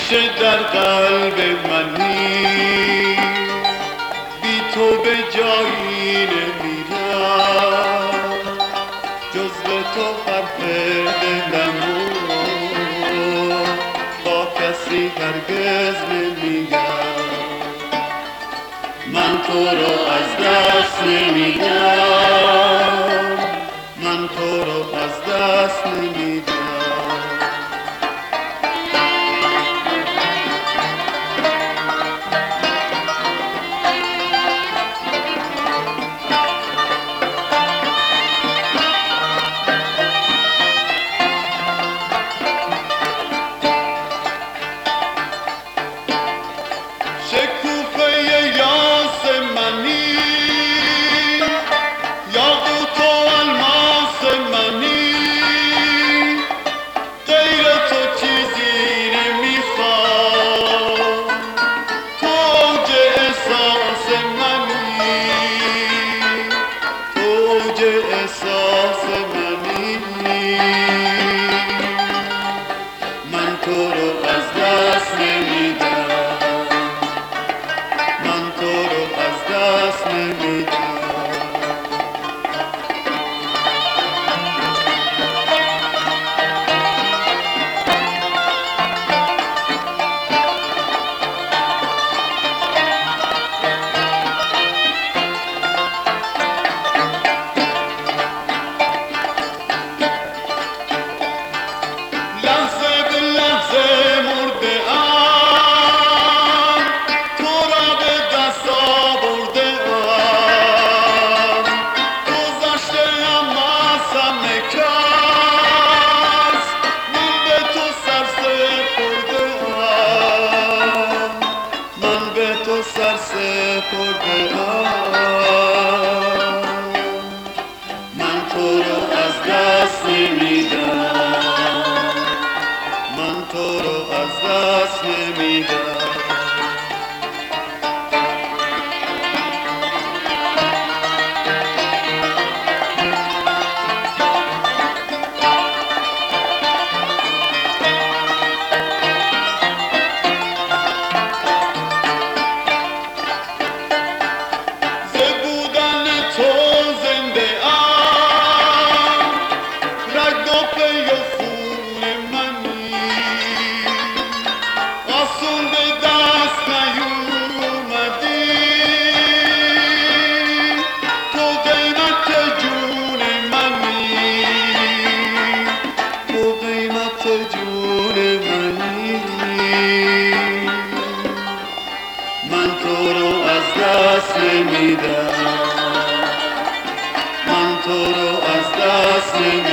همیشه در قلب منی، بی تو به جایی نمیرم، جز به تو حرف دلمو با کسی هرگز نمیگم. من تو رو از دست نمیدم، من تو رو از دست نمیدم. شکوفه یاسمنی، یاقوت و الماس منی، غیر تو چیزی نمیخوام، تو اوج احساس منی، تو اوج احساس منی. من تو رو از دست نمیدم، من تو رو از دست نمیدم. لحظه به لحظه مرده ام، تو را به دست آورده ام، گذشته ام از همه کس، من به تو سر سپرده ام، من به تو سر سپرده ام. من تو رو از دست نمیدم، من تو رو از دست نمیدم. ز بودن تو زنده ام، رگ و پی و خون منی، آسون به دست نیومدی، تو قیمت جون منی، تو قیمت جون منی. من تو رو از دست نمیدم، من تو رو از دست نمیدم.